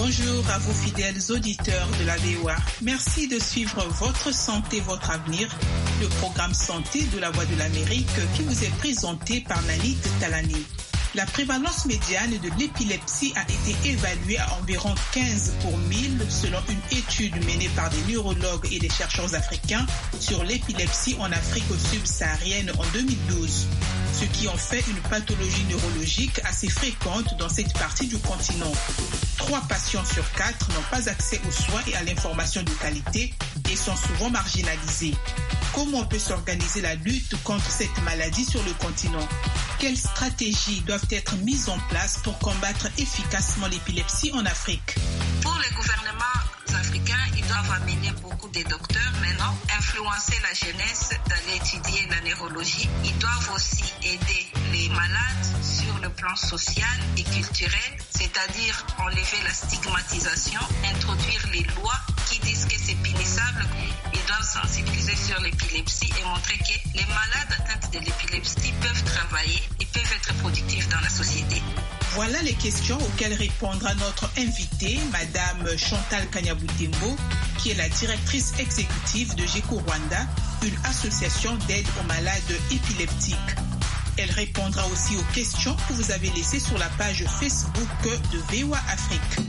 Bonjour à vous fidèles auditeurs de la VOA. Merci de suivre Votre Santé, Votre Avenir, le programme santé de la Voix de l'Amérique qui vous est présenté par Nanit Talani. La prévalence médiane de l'épilepsie a été évaluée à environ 15 pour 1000 selon une étude menée par des neurologues et des chercheurs africains sur l'épilepsie en Afrique subsaharienne en 2012, ce qui en fait une pathologie neurologique assez fréquente dans cette partie du continent. 3 patients sur 4 n'ont pas accès aux soins et à l'information de qualité et sont souvent marginalisés. Comment peut s'organiser la lutte contre cette maladie sur le continent? Quelles stratégies doivent être mises en place pour combattre efficacement l'épilepsie en Afrique? Pour les gouvernements africains, ils doivent amener beaucoup de docteurs maintenant, influencer la jeunesse d'aller étudier la neurologie. Ils doivent aussi aider les malades sur le plan social et culturel, c'est-à-dire enlever la stigmatisation, introduire les lois qui disent que c'est punissable. Ils doivent sensibiliser sur l'épilepsie et montrer que les malades atteints de l'épilepsie peuvent travailler et peuvent être productifs dans la société. Voilà les questions auxquelles répondra notre invitée, Madame Chantal Kanyaboutembo, qui est la directrice exécutive de GECO Rwanda, une association d'aide aux malades épileptiques. Elle répondra aussi aux questions que vous avez laissées sur la page Facebook de VOA Afrique.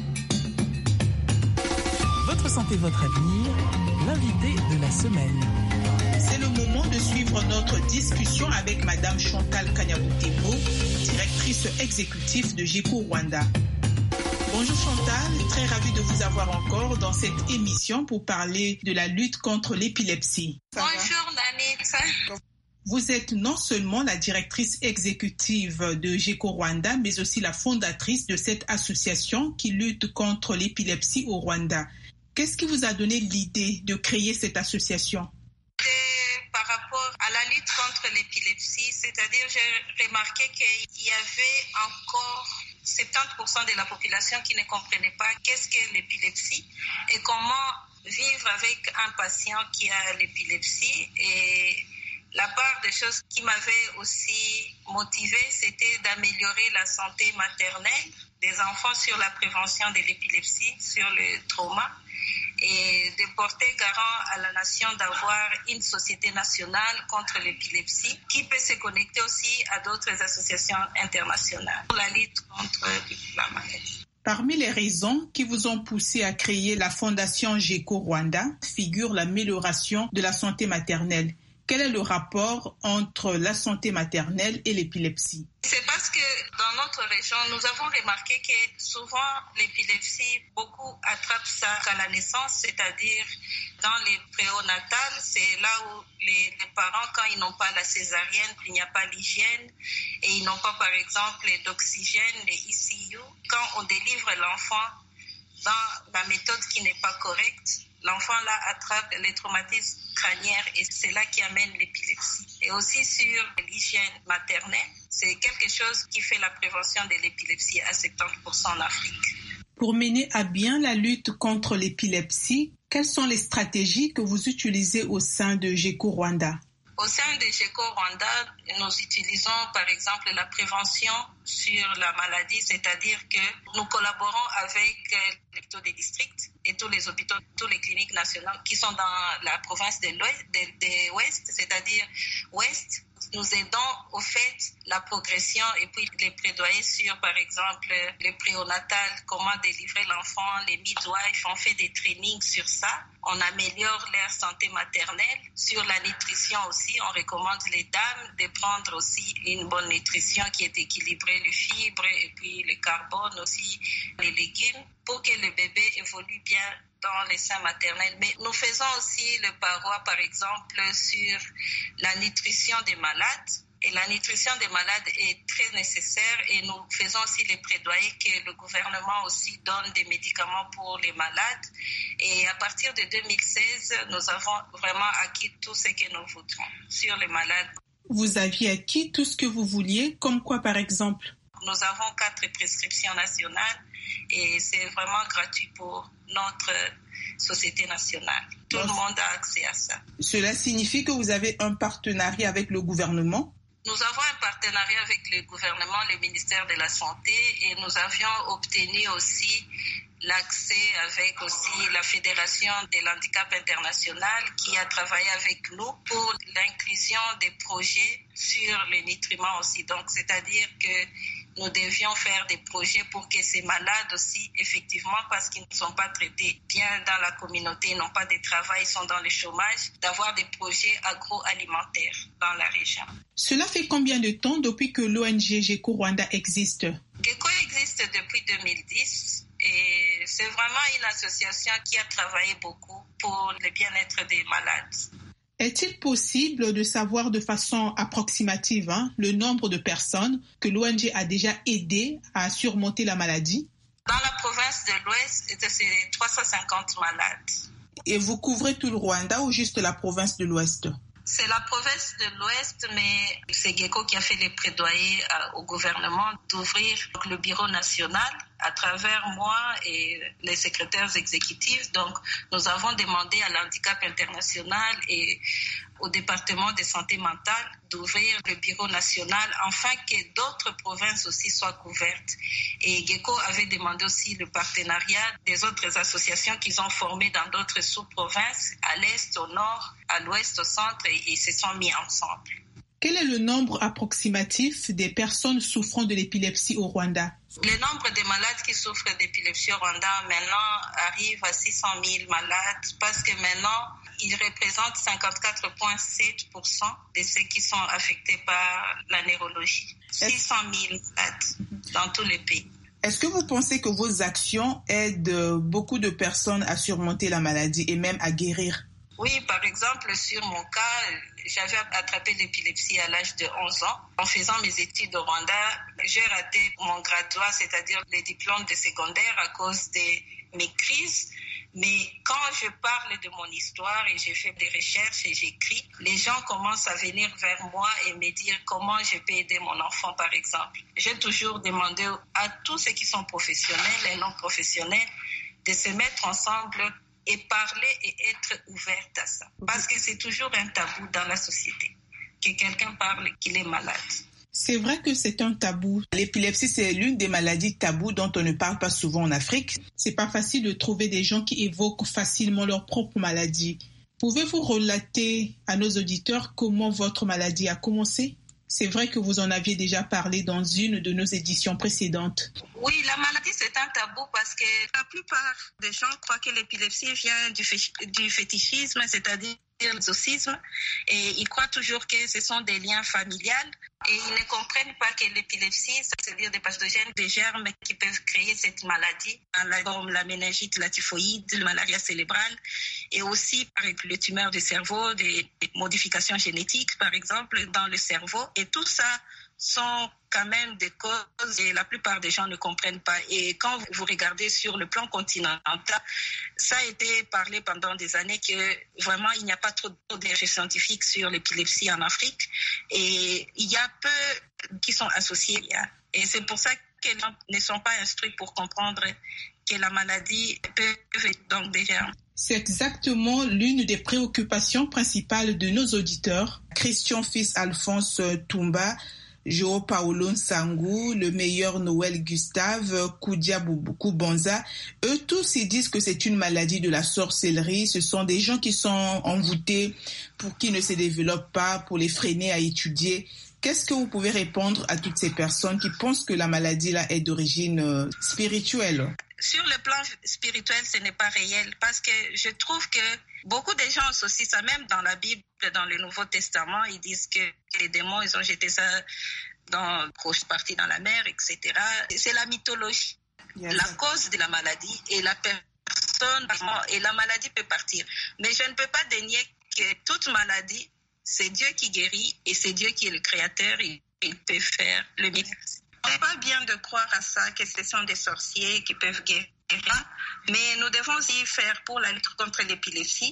Votre santé, votre avenir, l'invité de la semaine. C'est le moment de suivre notre discussion avec Madame Chantal Kanyaboutembo, directrice exécutive de GECO Rwanda. Bonjour Chantal, très ravie de vous avoir encore dans cette émission pour parler de la lutte contre l'épilepsie. Bonjour Nanit. Vous êtes non seulement la directrice exécutive de GECO Rwanda, mais aussi la fondatrice de cette association qui lutte contre l'épilepsie au Rwanda. Qu'est-ce qui vous a donné l'idée de créer cette association? Par rapport à la lutte contre l'épilepsie, c'est-à-dire j'ai remarqué qu'il y avait encore 70% de la population qui ne comprenait pas qu'est-ce qu'est l'épilepsie et comment vivre avec un patient qui a l'épilepsie. Et la part des choses qui m'avaient aussi motivée, c'était d'améliorer la santé maternelle des enfants sur la prévention de l'épilepsie, sur le trauma, et de porter garant à la nation d'avoir une société nationale contre l'épilepsie qui peut se connecter aussi à d'autres associations internationales pour la lutte contre la maladie. Parmi les raisons qui vous ont poussé à créer la fondation GECO Rwanda figure l'amélioration de la santé maternelle. Quel est le rapport entre la santé maternelle et l'épilepsie? C'est parce que dans notre région, nous avons remarqué que souvent l'épilepsie, beaucoup attrapent ça à la naissance, c'est-à-dire dans les préonatales, c'est là où les parents, quand ils n'ont pas la césarienne, il n'y a pas l'hygiène et ils n'ont pas par exemple d'oxygène, les ICU. Quand on délivre l'enfant dans la méthode qui n'est pas correcte, l'enfant là attrape les traumatismes crâniens et c'est là qui amène l'épilepsie. Et aussi sur l'hygiène maternelle, c'est quelque chose qui fait la prévention de l'épilepsie à 70% en Afrique. Pour mener à bien la lutte contre l'épilepsie, quelles sont les stratégies que vous utilisez au sein de GECO Rwanda? Au sein de GECO Rwanda, nous utilisons par exemple la prévention sur la maladie, c'est-à-dire que nous collaborons avec les hôpitaux des districts et tous les hôpitaux, toutes les cliniques nationales qui sont dans la province de l'Ouest, c'est-à-dire Ouest. Nous aidons au fait la progression et puis les plaidoyers sur, par exemple, le préonatal, comment délivrer l'enfant, les midwives, on fait des trainings sur ça. On améliore leur santé maternelle. Sur la nutrition aussi, on recommande les dames de prendre aussi une bonne nutrition qui est équilibrée, les fibres et puis le carbone aussi, les légumes, pour que le bébé évolue bien dans les seins maternels. Mais nous faisons aussi le paroi, par exemple, sur la nutrition des malades. Et la nutrition des malades est très nécessaire et nous faisons aussi les plaidoyers que le gouvernement aussi donne des médicaments pour les malades. Et à partir de 2016, nous avons vraiment acquis tout ce que nous voudrons sur les malades. Vous aviez acquis tout ce que vous vouliez, comme quoi par exemple? Nous avons 4 prescriptions nationales et c'est vraiment gratuit pour notre société nationale. Tout le monde a accès à ça. Cela signifie que vous avez un partenariat avec le gouvernement? Nous avons un partenariat avec le gouvernement, le ministère de la Santé, et nous avions obtenu aussi l'accès avec aussi la Fédération de l'handicap international qui a travaillé avec nous pour l'inclusion des projets sur le nutriments aussi. Donc, c'est-à-dire que nous devions faire des projets pour que ces malades aussi, effectivement, parce qu'ils ne sont pas traités bien dans la communauté, n'ont pas de travail, sont dans le chômage, d'avoir des projets agroalimentaires dans la région. Cela fait combien de temps depuis que l'ONG GECO Rwanda existe? GECO existe depuis 2010 et c'est vraiment une association qui a travaillé beaucoup pour le bien-être des malades. Est-il possible de savoir de façon approximative le nombre de personnes que l'ONG a déjà aidé à surmonter la maladie? Dans la province de l'Ouest, c'est 350 malades. Et vous couvrez tout le Rwanda ou juste la province de l'Ouest? C'est la province de l'Ouest, mais c'est GECO qui a fait les plaidoyers au gouvernement d'ouvrir le bureau national à travers moi et les secrétaires exécutifs. Donc, nous avons demandé à l'handicap international et au département de santé mentale d'ouvrir le bureau national afin que d'autres provinces aussi soient couvertes. Et GECO avait demandé aussi le partenariat des autres associations qu'ils ont formées dans d'autres sous-provinces, à l'Est, au Nord, à l'Ouest, au Centre, et se sont mis ensemble. Quel est le nombre approximatif des personnes souffrant de l'épilepsie au Rwanda? Le nombre de malades qui souffrent d'épilepsie au Rwanda maintenant arrive à 600 000 malades parce que maintenant, ils représentent 54,7% de ceux qui sont affectés par la neurologie. 600 000 malades dans tous les pays. Est-ce que vous pensez que vos actions aident beaucoup de personnes à surmonter la maladie et même à guérir? Oui, par exemple, sur mon cas, j'avais attrapé l'épilepsie à l'âge de 11 ans. En faisant mes études au Rwanda, j'ai raté mon graduat, c'est-à-dire les diplômes de secondaire à cause de mes crises. Mais quand je parle de mon histoire et j'ai fait des recherches et j'écris, les gens commencent à venir vers moi et me dire comment je peux aider mon enfant, par exemple. J'ai toujours demandé à tous ceux qui sont professionnels et non professionnels de se mettre ensemble et parler et être ouverte à ça. Parce que c'est toujours un tabou dans la société, que quelqu'un parle qu'il est malade. C'est vrai que c'est un tabou. L'épilepsie, c'est l'une des maladies tabous dont on ne parle pas souvent en Afrique. C'est pas facile de trouver des gens qui évoquent facilement leur propre maladie. Pouvez-vous relater à nos auditeurs comment votre maladie a commencé? C'est vrai que vous en aviez déjà parlé dans une de nos éditions précédentes. Oui, la maladie, c'est un tabou parce que la plupart des gens croient que l'épilepsie vient du fétichisme, c'est-à-dire l'exorcisme, et ils croient toujours que ce sont des liens familiales et ils ne comprennent pas que l'épilepsie, c'est-à-dire des pathogènes, des germes qui peuvent créer cette maladie, comme la méningite, la typhoïde, la malaria cérébrale, et aussi avec les tumeurs du cerveau, des modifications génétiques, par exemple, dans le cerveau, et tout ça sont quand même des causes et la plupart des gens ne comprennent pas. Et quand vous regardez sur le plan continental, ça a été parlé pendant des années que vraiment il n'y a pas trop de recherches scientifiques sur l'épilepsie en Afrique et il y a peu qui sont associés. Et c'est pour ça que les gens ne sont pas instruits pour comprendre que la maladie peut être donc des germes. C'est exactement l'une des préoccupations principales de nos auditeurs. Christian Fils Alphonse Toumba, Jo Paulo Nsangou, le meilleur Noël Gustave, Koudia Koubanza, eux tous ils disent que c'est une maladie de la sorcellerie. Ce sont des gens qui sont envoûtés pour qu'ils ne se développent pas, pour les freiner à étudier. Qu'est-ce que vous pouvez répondre à toutes ces personnes qui pensent que la maladie là est d'origine spirituelle? Sur le plan spirituel, ce n'est pas réel parce que je trouve que beaucoup de gens associent ça, même dans la Bible, dans le Nouveau Testament, ils disent que les démons, ils ont jeté ça dans une grosse partie dans la mer, etc. C'est la mythologie, la cause de la maladie et la personne, et la maladie peut partir. Mais je ne peux pas dénier que toute maladie, c'est Dieu qui guérit et c'est Dieu qui est le créateur et il peut faire le miracle. Ce n'est pas bien de croire à ça, que ce sont des sorciers qui peuvent guérir, mais nous devons y faire pour la lutte contre l'épilepsie,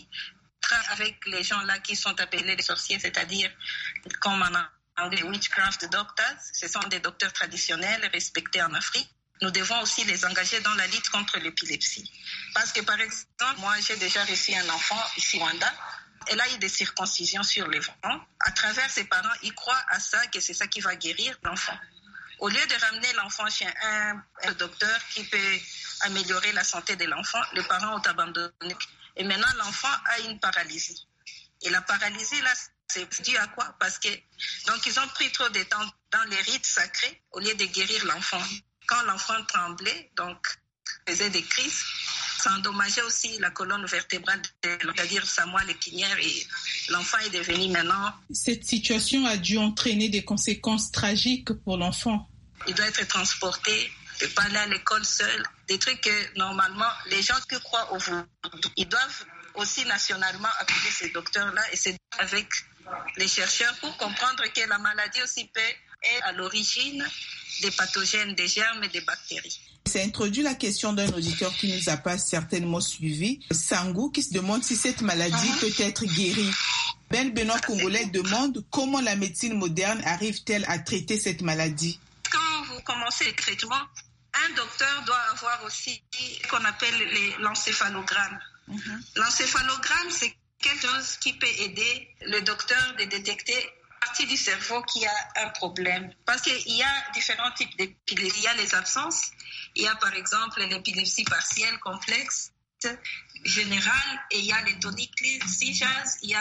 avec les gens-là qui sont appelés les sorciers, c'est-à-dire comme en anglais witchcraft doctors, ce sont des docteurs traditionnels respectés en Afrique. Nous devons aussi les engager dans la lutte contre l'épilepsie. Parce que par exemple, moi j'ai déjà reçu un enfant ici au Rwanda. Elle a eu des circoncisions sur les ventres. À travers ses parents, ils croient à ça, que c'est ça qui va guérir l'enfant. Au lieu de ramener l'enfant chez un docteur qui peut améliorer la santé de l'enfant, les parents ont abandonné. Et maintenant, l'enfant a une paralysie. Et la paralysie, là, c'est dû à quoi? Parce que, donc, ils ont pris trop de temps dans les rites sacrés au lieu de guérir l'enfant. Quand l'enfant tremblait, donc, faisait des crises, ça endommageait aussi la colonne vertébrale, c'est-à-dire sa moelle épinière, et l'enfant est devenu maintenant... Cette situation a dû entraîner des conséquences tragiques pour l'enfant. Il doit être transporté, il ne peut pas aller à l'école seul. Des trucs que, normalement, les gens qui croient au voodoo, ils doivent aussi nationalement appuyer ces docteurs-là et c'est avec les chercheurs pour comprendre que la maladie aussi peut être à l'origine des pathogènes, des germes et des bactéries. Ça introduit la question d'un auditeur qui nous a pas certainement suivi, Sangou, qui se demande si cette maladie peut être guérie. Ben Benoît Congolais demande comment la médecine moderne arrive-t-elle à traiter cette maladie. Quand vous commencez le traitement, un docteur doit avoir aussi ce qu'on appelle l'encéphalogramme. L'encéphalogramme, c'est quelque chose qui peut aider le docteur de détecter partie du cerveau qui a un problème. Parce qu'il y a différents types d'épilepsie. Il y a les absences, il y a par exemple l'épilepsie partielle complexe, générale, et il y a les toniques seizures, il y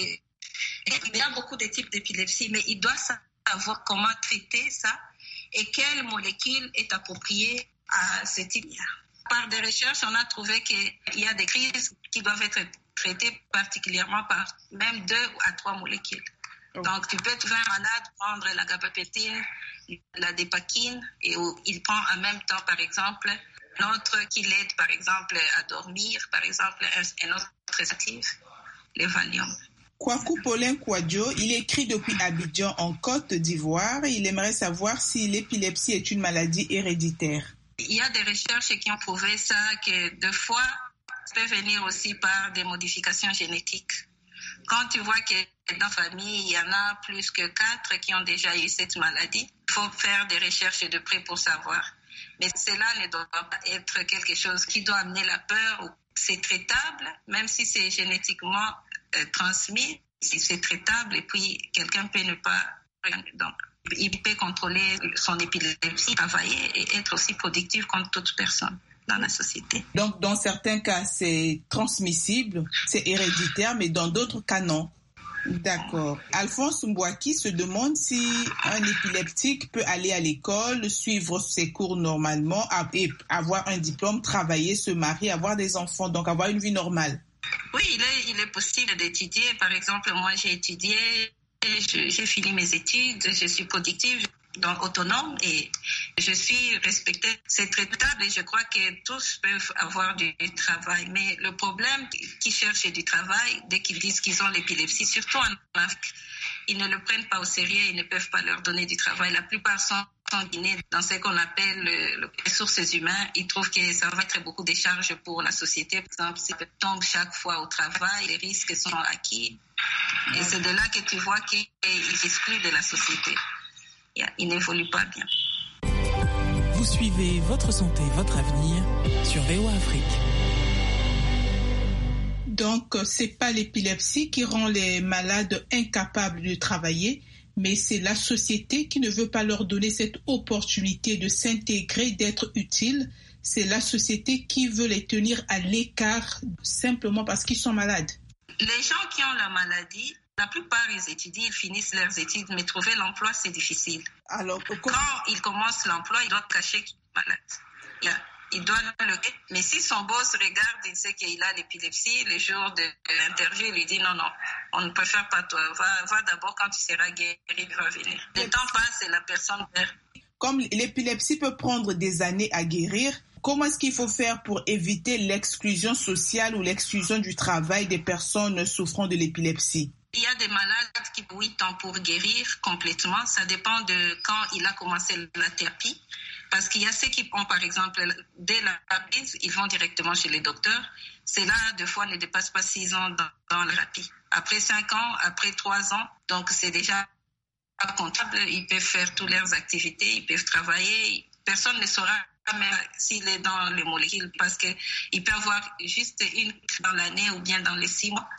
a beaucoup de types d'épilepsie, mais il doit savoir comment traiter ça et quelle molécule est appropriée à ce type. Par des recherches, on a trouvé qu'il y a des crises qui doivent être traitées particulièrement par même 2 à 3 molécules. Donc, tu peux trouver un malade prendre la gabapentine, la dépakine, et il prend en même temps, par exemple, un autre qui l'aide, par exemple, à dormir, par exemple, un autre actif, les Valium. Kwaku Paulin Kwadjo, il écrit depuis Abidjan en Côte d'Ivoire. Il aimerait savoir si l'épilepsie est une maladie héréditaire. Il y a des recherches qui ont prouvé ça, que des fois, ça peut venir aussi par des modifications génétiques. Quand tu vois que dans la famille, il y en a plus que 4 qui ont déjà eu cette maladie, il faut faire des recherches de près pour savoir. Mais cela ne doit pas être quelque chose qui doit amener la peur. C'est traitable, même si c'est génétiquement transmis, si c'est traitable, et puis quelqu'un peut ne pas... Donc, il peut contrôler son épilepsie, travailler et être aussi productif comme toute personne dans la société. Donc, dans certains cas, c'est transmissible, c'est héréditaire, mais dans d'autres cas, non. D'accord. Alphonse Mbouaki se demande si un épileptique peut aller à l'école, suivre ses cours normalement, et avoir un diplôme, travailler, se marier, avoir des enfants, donc avoir une vie normale. Oui, il est possible d'étudier. Par exemple, moi, j'ai étudié, j'ai fini mes études, je suis productive, donc autonome et je suis respectée. C'est traitable et je crois que tous peuvent avoir du travail. Mais le problème, qui cherchent du travail, dès qu'ils disent qu'ils ont l'épilepsie, surtout en Afrique, ils ne le prennent pas au sérieux, ils ne peuvent pas leur donner du travail. La plupart sont guinés dans ce qu'on appelle les ressources humaines. Ils trouvent que ça va être beaucoup de charges pour la société. Par exemple, s'ils tombent chaque fois au travail, les risques sont acquis. Et c'est de là que tu vois qu'ils excluent de la société. Ils n'évoluent pas bien. Vous suivez Votre Santé, Votre Avenir sur VOA Afrique. Donc, c'est pas l'épilepsie qui rend les malades incapables de travailler, mais c'est la société qui ne veut pas leur donner cette opportunité de s'intégrer, d'être utile. C'est la société qui veut les tenir à l'écart simplement parce qu'ils sont malades. Les gens qui ont la maladie, la plupart, ils étudient, ils finissent leurs études, mais trouver l'emploi, c'est difficile. Alors, quand ils commencent l'emploi, ils doivent cacher qu'ils sont malades. Il doit le... Mais si son boss regarde, il sait qu'il a l'épilepsie, le jour de l'interview, il lui dit non, on ne préfère pas toi. Va d'abord, quand tu seras guéri, tu vas venir. Le temps passe et la personne perd. Comme l'épilepsie peut prendre des années à guérir, comment est-ce qu'il faut faire pour éviter l'exclusion sociale ou l'exclusion du travail des personnes souffrant de l'épilepsie? Il y a des malades qui ont 8 ans pour guérir complètement. Ça dépend de quand il a commencé la thérapie. Parce qu'il y a ceux qui ont, par exemple, dès la thérapie, ils vont directement chez les docteurs. Ceux-là, des fois, ne dépassent pas 6 ans dans la thérapie. Après 5 ans, après 3 ans, donc c'est déjà pas comptable. Ils peuvent faire toutes leurs activités, ils peuvent travailler. Personne ne saura jamais s'il est dans les molécules parce qu'il peut avoir juste une dans l'année ou bien dans les 6 mois.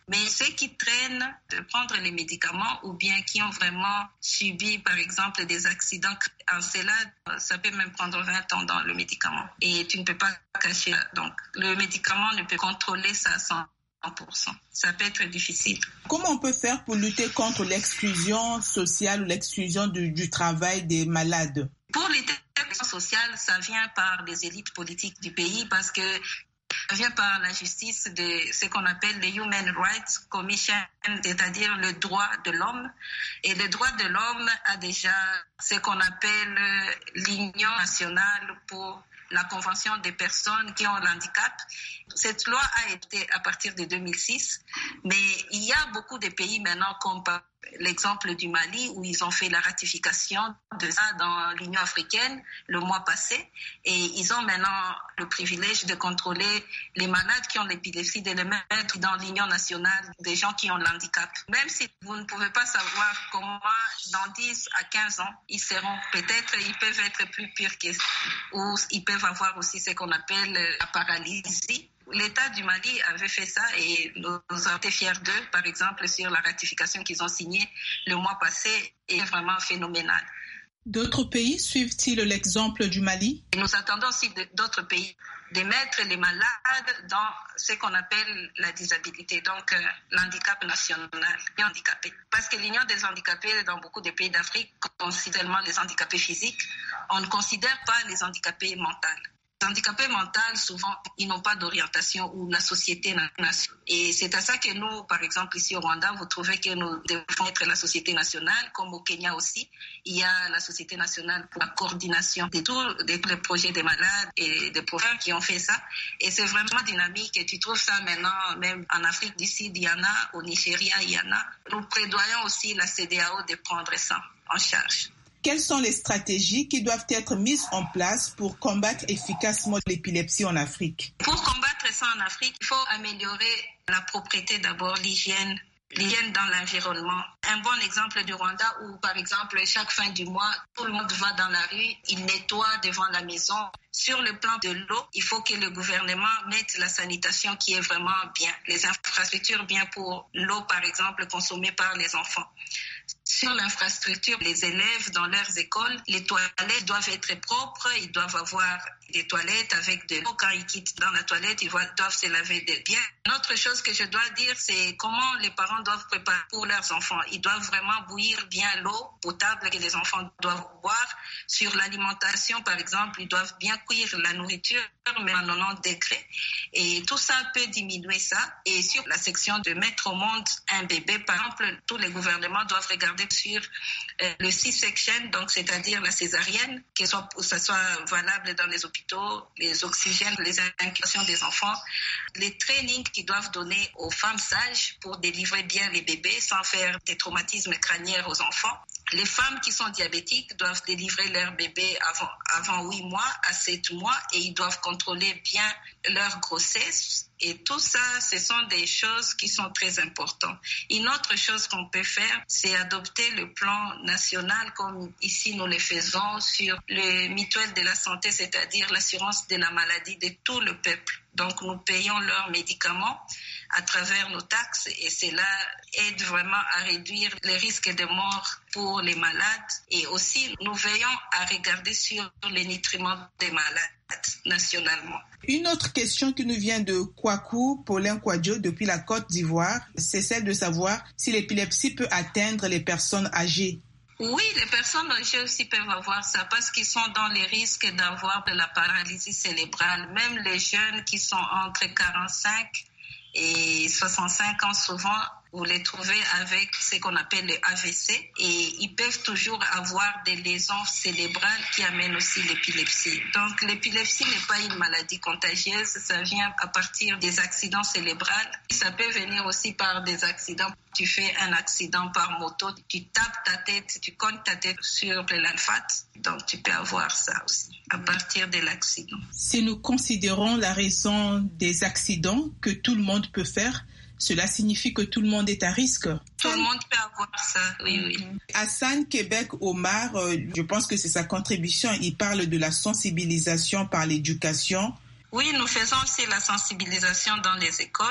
Mais ceux qui traînent de prendre les médicaments ou bien qui ont vraiment subi, par exemple, des accidents, en cela, ça peut même prendre 20 ans dans le médicament. Et tu ne peux pas cacher. Donc, le médicament ne peut contrôler ça à 100%. Ça peut être difficile. Comment on peut faire pour lutter contre l'exclusion sociale ou l'exclusion du travail des malades? Pour lutter contre l'exclusion sociale, ça vient par les élites politiques du pays parce que ça vient par la justice de ce qu'on appelle le Human Rights Commission, c'est-à-dire le droit de l'homme. Et le droit de l'homme a déjà ce qu'on appelle l'Union nationale pour la Convention des personnes qui ont l'handicap. Cette loi a été à partir de 2006, mais il y a beaucoup de pays maintenant, comme par l'exemple du Mali, où ils ont fait la ratification de ça dans l'Union africaine le mois passé, et ils ont maintenant le privilège de contrôler les malades qui ont l'épilepsie, de les mettre dans l'Union nationale des gens qui ont l'handicap. Même si vous ne pouvez pas savoir comment dans 10 à 15 ans, ils seront peut-être, ils peuvent être plus pires que, ou ils peuvent avoir aussi ce qu'on appelle la paralysie. L'État du Mali avait fait ça et nous avons été fiers d'eux, par exemple, sur la ratification qu'ils ont signée le mois passé, est vraiment phénoménal. D'autres pays suivent-ils l'exemple du Mali? Nous attendons aussi d'autres pays de mettre les malades dans ce qu'on appelle la disabilité, donc l'handicap national, les handicapés. Parce que l'Union des handicapés dans beaucoup de pays d'Afrique considère seulement les handicapés physiques, on ne considère pas les handicapés mentaux. Les handicapés mentaux, souvent, ils n'ont pas d'orientation ou la société nationale. Et c'est à ça que nous, par exemple, ici au Rwanda, vous trouvez que nous devons être la société nationale, comme au Kenya aussi. Il y a la société nationale pour la coordination de tous les projets des malades et des programmes qui ont fait ça. Et c'est vraiment dynamique. Et tu trouves ça maintenant, même en Afrique du Sud, il y en a, au Nigeria, il y en a. Nous prévoyons aussi la CEDEAO de prendre ça en charge. Quelles sont les stratégies qui doivent être mises en place pour combattre efficacement l'épilepsie en Afrique? Pour combattre ça en Afrique, il faut améliorer la propreté d'abord, l'hygiène dans l'environnement. Un bon exemple du Rwanda où, par exemple, chaque fin du mois, tout le monde va dans la rue, il nettoie devant la maison. Sur le plan de l'eau, il faut que le gouvernement mette la sanitation qui est vraiment bien, les infrastructures bien pour l'eau, par exemple, consommée par les enfants. Sur l'infrastructure, les élèves dans leurs écoles, les toilettes doivent être propres, ils doivent avoir des toilettes avec de l'eau. Quand ils quittent dans la toilette, ils doivent se laver bien. Une autre chose que je dois dire, c'est comment les parents doivent préparer pour leurs enfants. Ils doivent vraiment bouillir bien l'eau potable que les enfants doivent boire. Sur l'alimentation, par exemple, ils doivent bien cuire la nourriture, mais à 90 degrés. Et tout ça peut diminuer ça. Et sur la section de mettre au monde un bébé, par exemple, tous les gouvernements doivent regarder sur le C-section, donc c'est-à-dire la césarienne, que ça soit valable dans les hôpitaux, les oxygènes, les incubations des enfants, les trainings qu'ils doivent donner aux femmes sages pour délivrer bien les bébés sans faire des traumatismes crâniens aux enfants. Les femmes qui sont diabétiques doivent délivrer leur bébé avant 8 mois à 7 mois et ils doivent contrôler bien leur grossesse. Et tout ça, ce sont des choses qui sont très importantes. Une autre chose qu'on peut faire, c'est adopter le plan national comme ici nous le faisons sur le mutuelle de la santé, c'est-à-dire l'assurance de la maladie de tout le peuple. Donc nous payons leurs médicaments à travers nos taxes et cela aide vraiment à réduire les risques de mort pour les malades. Et aussi, nous veillons à regarder sur les nutriments des malades nationalement. Une autre question qui nous vient de Kwaku Paulin Kwadjo depuis la Côte d'Ivoire, c'est celle de savoir si l'épilepsie peut atteindre les personnes âgées. Oui, les personnes âgées aussi peuvent avoir ça parce qu'ils sont dans les risques d'avoir de la paralysie cérébrale. Même les jeunes qui sont entre 45 et 65 ans, souvent, vous les trouvez avec ce qu'on appelle le AVC et ils peuvent toujours avoir des lésions cérébrales qui amènent aussi l'épilepsie. Donc l'épilepsie n'est pas une maladie contagieuse, ça vient à partir des accidents cérébraux. Ça peut venir aussi par des accidents. Tu fais un accident par moto, tu tapes ta tête, tu cognes ta tête sur le lymphate. Donc tu peux avoir ça aussi à partir de l'accident. Si nous considérons la raison des accidents que tout le monde peut faire, cela signifie que tout le monde est à risque. Tout le monde peut avoir ça, oui. Hassan Québec Omar, je pense que c'est sa contribution. Il parle de la sensibilisation par l'éducation. Oui, nous faisons aussi la sensibilisation dans les écoles.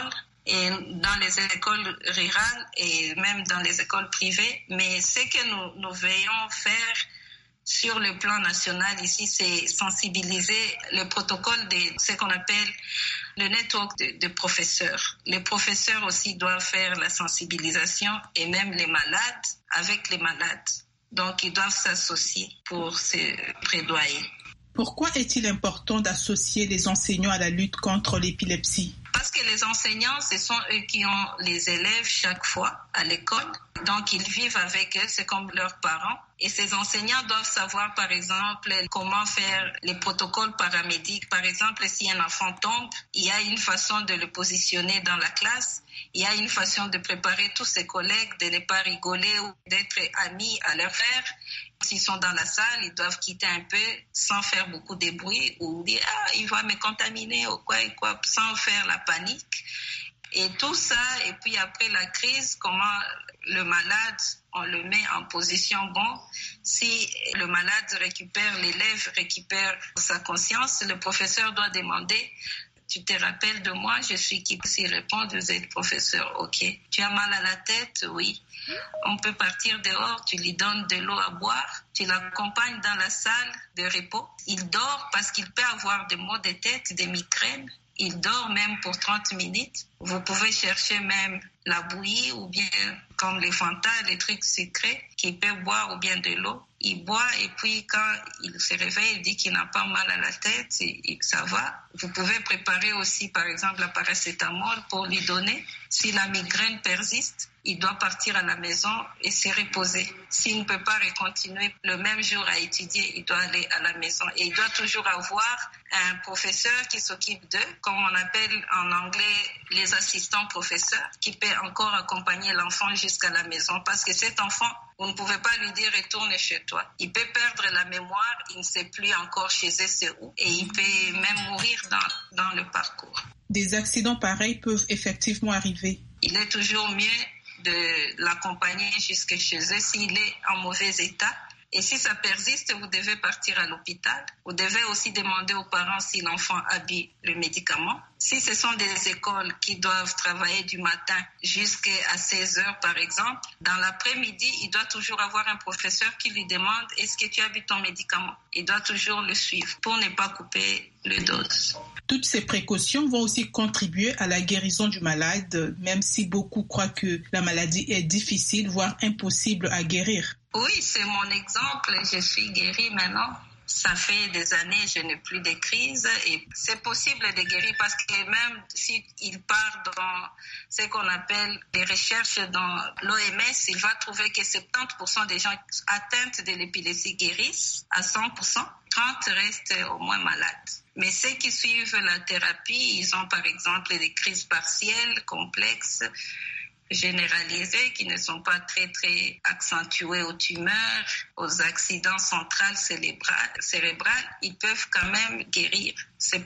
et dans les écoles rurales et même dans les écoles privées. Mais ce que nous veillons faire sur le plan national ici, c'est sensibiliser le protocole de ce qu'on appelle le network de professeurs. Les professeurs aussi doivent faire la sensibilisation et même les malades avec les malades. Donc, ils doivent s'associer pour se plaidoyer. Pourquoi est-il important d'associer les enseignants à la lutte contre l'épilepsie? Parce que les enseignants, ce sont eux qui ont les élèves chaque fois à l'école. Donc, ils vivent avec eux, c'est comme leurs parents. Et ces enseignants doivent savoir, par exemple, comment faire les protocoles paramédics. Par exemple, si un enfant tombe, il y a une façon de le positionner dans la classe. Il y a une façon de préparer tous ses collègues, de ne pas rigoler ou d'être amis à leur frère. S'ils sont dans la salle, ils doivent quitter un peu sans faire beaucoup de bruit ou dire « Ah, il va me contaminer » ou quoi et quoi, sans faire la panique. Et tout ça, et puis après la crise, comment le malade, on le met en position bon. Si le malade récupère, l'élève récupère sa conscience, le professeur doit demander « Tu te rappelles de moi? Je suis qui ?» S'il répond, vous êtes professeur, ok. Tu as mal à la tête? Oui. On peut partir dehors, tu lui donnes de l'eau à boire, tu l'accompagnes dans la salle de repos. Il dort parce qu'il peut avoir des maux de tête, des migraines. Il dort même pour 30 minutes. Vous pouvez chercher même la bouillie ou bien comme les Fanta, les trucs sucrés qu'il peut boire ou bien de l'eau. Il boit et puis quand il se réveille, il dit qu'il n'a pas mal à la tête et ça va. Vous pouvez préparer aussi par exemple la paracétamol pour lui donner. Si la migraine persiste, il doit partir à la maison et se reposer. S'il ne peut pas continuer le même jour à étudier, il doit aller à la maison. Et il doit toujours avoir un professeur qui s'occupe d'eux, comme on appelle en anglais les assistants professeurs, qui peut encore accompagner l'enfant jusqu'à la maison. Parce que cet enfant, vous ne pouvez pas lui dire « retourne chez toi ». Il peut perdre la mémoire, il ne sait plus encore chez eux c'est où. Et il peut même mourir dans le parcours. Des accidents pareils peuvent effectivement arriver. Il est toujours mieux de l'accompagner jusque chez eux s'il est en mauvais état. Et si ça persiste, vous devez partir à l'hôpital. Vous devez aussi demander aux parents si l'enfant a bu le médicament. Si ce sont des écoles qui doivent travailler du matin jusqu'à 16 heures, par exemple, dans l'après-midi, il doit toujours avoir un professeur qui lui demande « Est-ce que tu as bu ton médicament ?» Il doit toujours le suivre pour ne pas couper le dose. Toutes ces précautions vont aussi contribuer à la guérison du malade, même si beaucoup croient que la maladie est difficile, voire impossible à guérir. Oui, c'est mon exemple. Je suis guérie maintenant. Ça fait des années, je n'ai plus de crise et c'est possible de guérir parce que même s'il part dans ce qu'on appelle les recherches dans l'OMS, il va trouver que 70% des gens atteints de l'épilepsie guérissent à 100%. 30 restent au moins malades. Mais ceux qui suivent la thérapie, ils ont par exemple des crises partielles, complexes, généralisées, qui ne sont pas très accentuées aux tumeurs, aux accidents centrales cérébrales, ils peuvent quand même guérir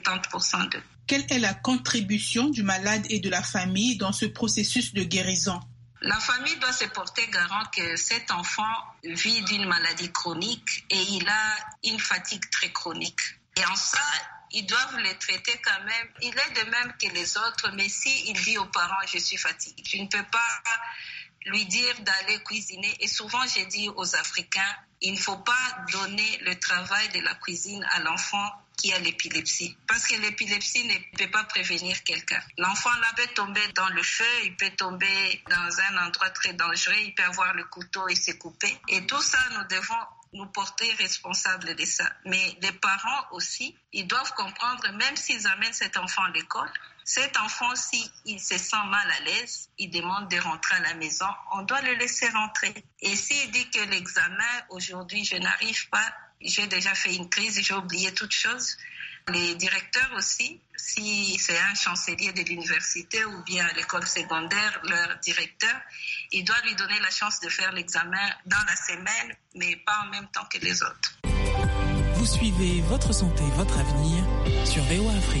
70% d'eux. Quelle est la contribution du malade et de la famille dans ce processus de guérison? La famille doit se porter garant que cet enfant vit d'une maladie chronique et il a une fatigue très chronique. Et en ça, ils doivent les traiter quand même. Il est de même que les autres, mais s'il dit aux parents « je suis fatigué », tu ne peux pas lui dire d'aller cuisiner. Et souvent, j'ai dit aux Africains, il ne faut pas donner le travail de la cuisine à l'enfant qui a l'épilepsie. Parce que l'épilepsie ne peut pas prévenir quelqu'un. L'enfant là peut tomber dans le feu, il peut tomber dans un endroit très dangereux, il peut avoir le couteau et se couper. Et tout ça, nous devons nous porter responsables de ça. Mais les parents aussi, ils doivent comprendre, même s'ils amènent cet enfant à l'école, cet enfant, s'il se sent mal à l'aise, il demande de rentrer à la maison, on doit le laisser rentrer. Et s'il dit que l'examen, aujourd'hui, je n'arrive pas, j'ai déjà fait une crise, j'ai oublié toute chose. Les directeurs aussi, si c'est un chancelier de l'université ou bien à l'école secondaire, leur directeur, il doit lui donner la chance de faire l'examen dans la semaine, mais pas en même temps que les autres. Vous suivez Votre Santé, Votre Avenir sur VOA Afrique.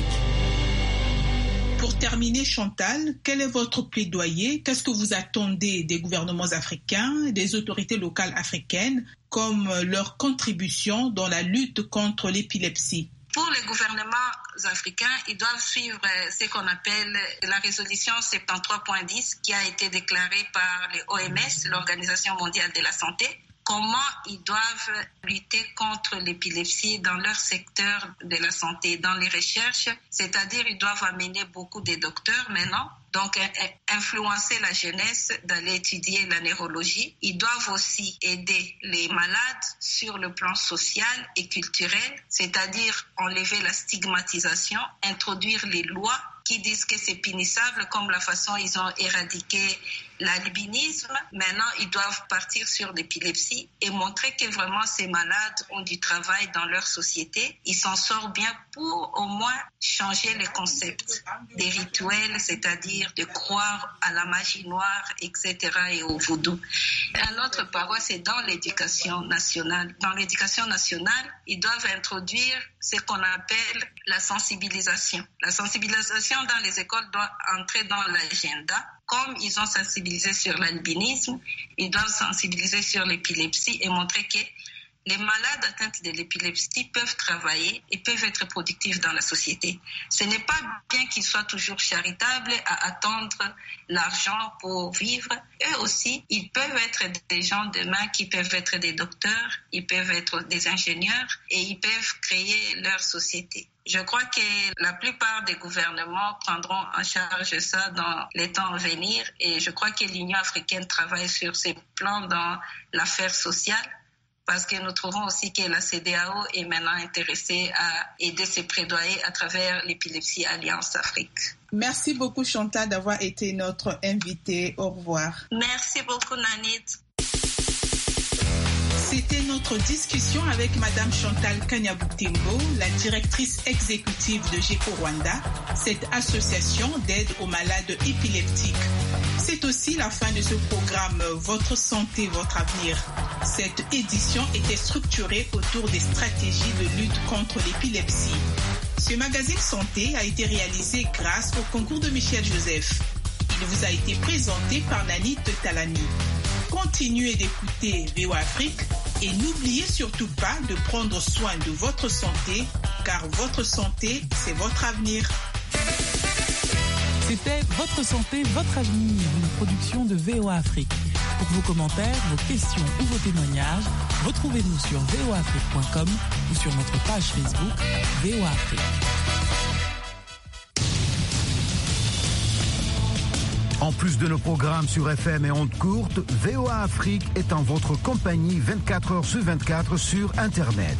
Pour terminer, Chantal, quel est votre plaidoyer? Qu'est-ce que vous attendez des gouvernements africains, des autorités locales africaines, comme leur contribution dans la lutte contre l'épilepsie? Pour les gouvernements africains, ils doivent suivre ce qu'on appelle la résolution 73.10 qui a été déclarée par l'OMS, l'Organisation mondiale de la santé. Comment ils doivent lutter contre l'épilepsie dans leur secteur de la santé, dans les recherches, c'est-à-dire ils doivent amener beaucoup de docteurs maintenant, donc influencer la jeunesse d'aller étudier la neurologie. Ils doivent aussi aider les malades sur le plan social et culturel, c'est-à-dire enlever la stigmatisation, introduire les lois qui disent que c'est punissable, comme la façon ils ont éradiqué l'albinisme. Maintenant, ils doivent partir sur l'épilepsie et montrer que vraiment ces malades ont du travail dans leur société. Ils s'en sortent bien pour au moins changer les concepts des rituels, c'est-à-dire de croire à la magie noire, etc. et au vaudou. Un autre paroisse, c'est dans l'éducation nationale. Dans l'éducation nationale, ils doivent introduire ce qu'on appelle la sensibilisation. La sensibilisation dans les écoles doit entrer dans l'agenda. Comme ils ont sensibilisé sur l'albinisme, ils doivent sensibiliser sur l'épilepsie et montrer que les malades atteints de l'épilepsie peuvent travailler et peuvent être productifs dans la société. Ce n'est pas bien qu'ils soient toujours charitables à attendre l'argent pour vivre. Eux aussi, ils peuvent être des gens demain qui peuvent être des docteurs, ils peuvent être des ingénieurs et ils peuvent créer leur société. Je crois que la plupart des gouvernements prendront en charge ça dans les temps à venir et je crois que l'Union africaine travaille sur ces plans dans l'affaire sociale. Parce que nous trouvons aussi que la CEDEAO est maintenant intéressée à aider ses plaidoyers à travers l'Epilepsy Alliance Afrique. Merci beaucoup Chantal d'avoir été notre invitée. Au revoir. Merci beaucoup Nanit. C'était notre discussion avec Madame Chantal Kanyabutembo, la directrice exécutive de GECO Rwanda, cette association d'aide aux malades épileptiques. C'est aussi la fin de ce programme Votre santé, votre avenir. Cette édition était structurée autour des stratégies de lutte contre l'épilepsie. Ce magazine santé a été réalisé grâce au concours de Michel Joseph. Il vous a été présenté par Nanit Talani. Continuez d'écouter VOA Afrique et n'oubliez surtout pas de prendre soin de votre santé, car votre santé, c'est votre avenir. C'était Votre santé, votre avenir, une production de VOA Afrique. Pour vos commentaires, vos questions ou vos témoignages, retrouvez-nous sur voaafrique.com ou sur notre page Facebook VOA Afrique. En plus de nos programmes sur FM et ondes courtes, VOA Afrique est en votre compagnie 24 heures sur 24 sur Internet.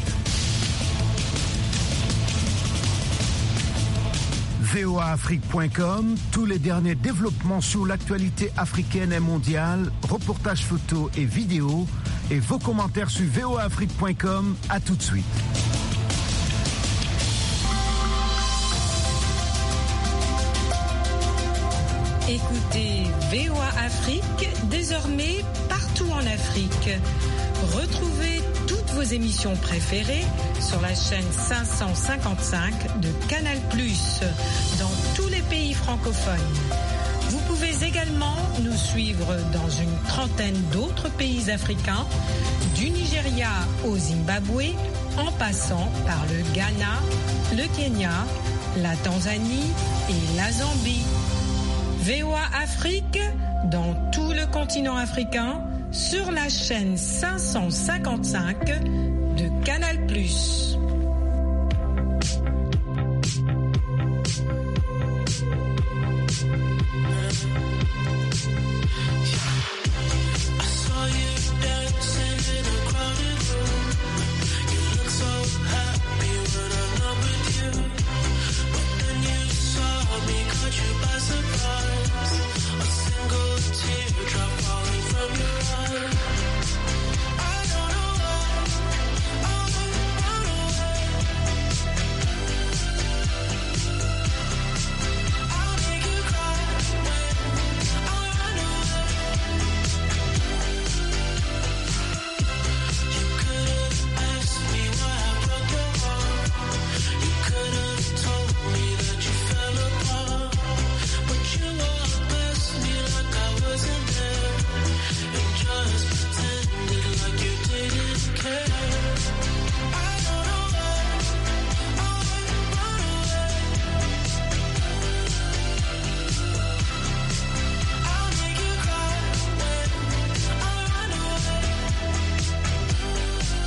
voaafrique.com, tous les derniers développements sur l'actualité africaine et mondiale, reportages photos et vidéos, et vos commentaires sur voaafrique.com. À tout de suite. Écoutez VOA Afrique, désormais partout en Afrique. Retrouvez toutes vos émissions préférées sur la chaîne 555 de Canal+, dans tous les pays francophones. Vous pouvez également nous suivre dans une trentaine d'autres pays africains, du Nigeria au Zimbabwe, en passant par le Ghana, le Kenya, la Tanzanie et la Zambie. VOA Afrique, dans tout le continent africain, sur la chaîne 555 de Canal+. I saw you dancing in a crowded room.